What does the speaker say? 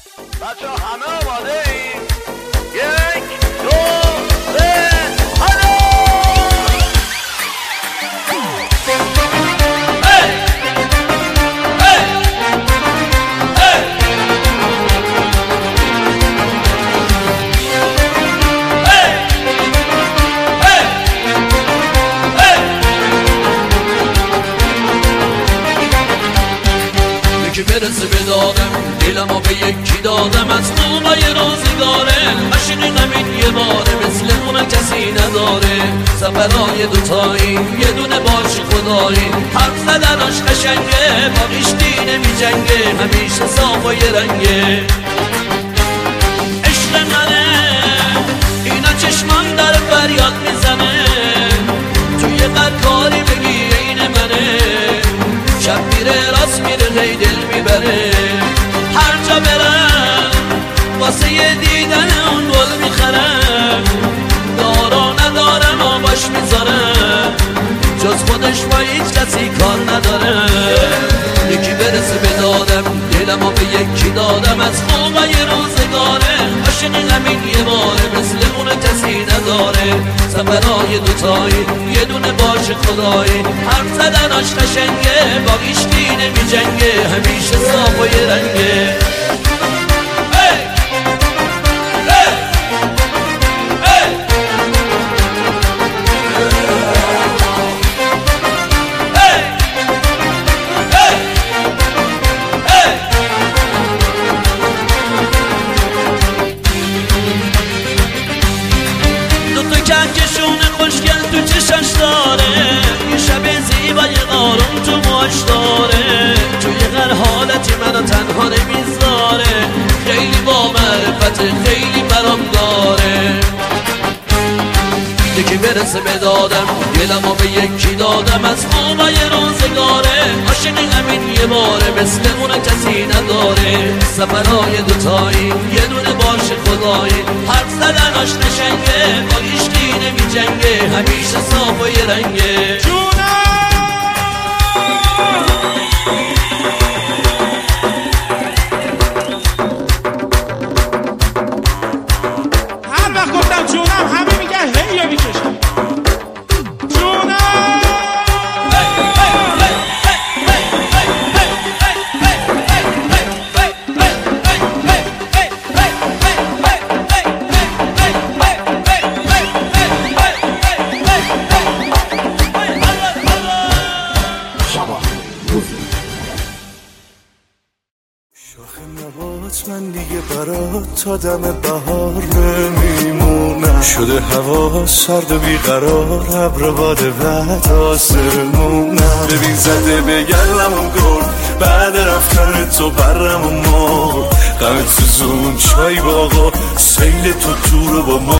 بچه همه آماده ایم؟ 1 2 3 هلو. یکی برسه به دادم دلمو به یکی دادم از موقعی روزگاره ماشین نمین یه باره مثل اون کسی نداره سفرهای دوتایی یه دونه باش خدایی حرف زدناش قشنگه باقیش دینه می جنگه همیشه صاف و یه رنگه عشق منه اینا چشمان در فریاد میزنه توی قرکاری بگی این منه شب میره راست میره هی دل میبره هر جا برم واسه یه دیدن اون گل میخرم دارا ندارم و باش میذارم جز خودش با هیچ کسی کار نداره یکی برسه به دادم دلمو به یکی دادم از خوبای روزگاره عاشق همین یه باره مثل اون کسی نداره سفرهای دوتایی یه دونه باش خدایی حرف زدناش قشنگه باقیش دینه می جنگه همیشه صاف و یه رنگه کهکشون خوشگل تو چشاش داره یه شب زیبای قارون تو ماش داره توی هر حالتی منو تنها نمیذاره خیلی با معرفت خیلی برام داره یکی برسه به دادم دلمو به یکی دادم از خوبای روزگاره عاشق همین یه باره مثل اون کسی نداره سفرهای دوتایی یه دونه باش خدایی حرف زدناش قشنگه باقیش دینه می جنگه همیشه صاف و یه رنگه هر وقت گفتم جونم همه میگن هی یا میکشم شاخ نبات من دیگه برات تا دم بهار نمیمونم شده هوا سرد و بیقرار ابر باد بعد آسمونم ببین زده به گلمون گل بعد رفتن تو برم و مرد غم تو زون چای با آقا سیل تو رو با ما